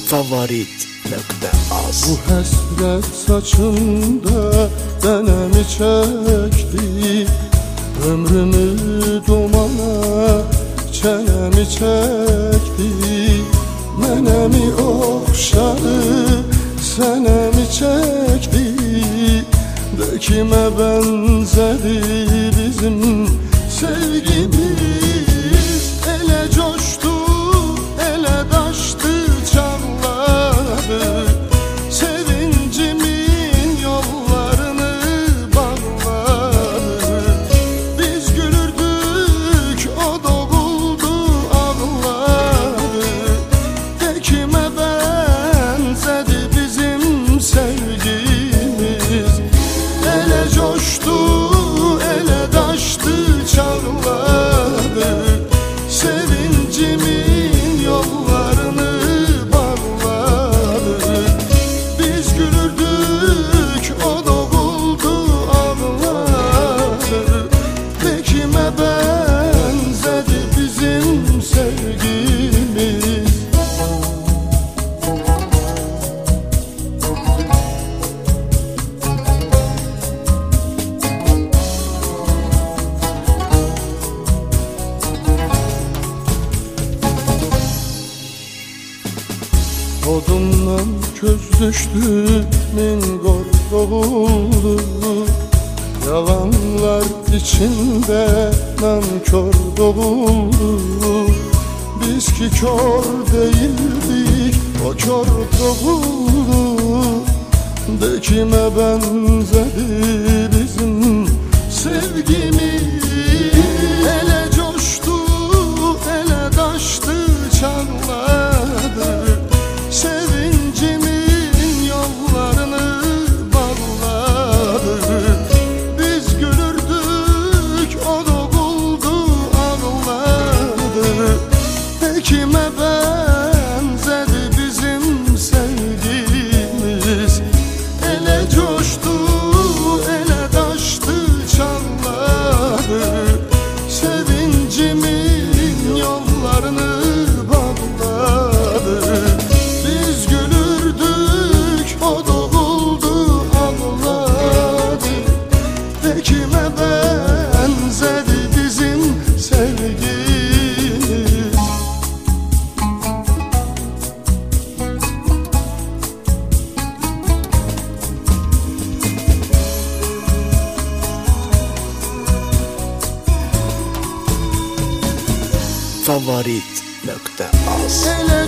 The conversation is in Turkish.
Favorit.az. Bu hasret saçımda denemi çekti, ömrümü dumana çenemi çekti. Mənəmi oxşadı, sənəmi çəkdi, de kimə bənzədi bizim sevgimiz. Elə coşdu, elə daşdı çağladı, sevincimin yollarını bağladı. Biz gülürdük, o doğuldu ağladı, de kimə bənzədi bizim sevgimiz. Elə coşdu, elə daşdı çağladı, sevincimin yollarını bağladı. Biz gülürdük, o doğuldu ağladı, de kimə bənzədi bizim sevgimiz. Odumdan köz düştü, min doğuldu, yalanlar içinde nankör doğuldu. Biz ki kör değildik, o kör doğuldu, de kime benzedi bizim sevgimiz. Ele coştu, ele daştı çağladı, sevincimin yollarını bağladı. Biz gülürdük, o doğuldu ağladı, de kime benzedi bizim sevgimiz. Ele coştu, ele daştı çağladı, sevincimin yollarını bağladı. Biz gülürdük, o doğuldu ağladı, de kime benzedi bizim sevgimiz. Favorit.az. Ele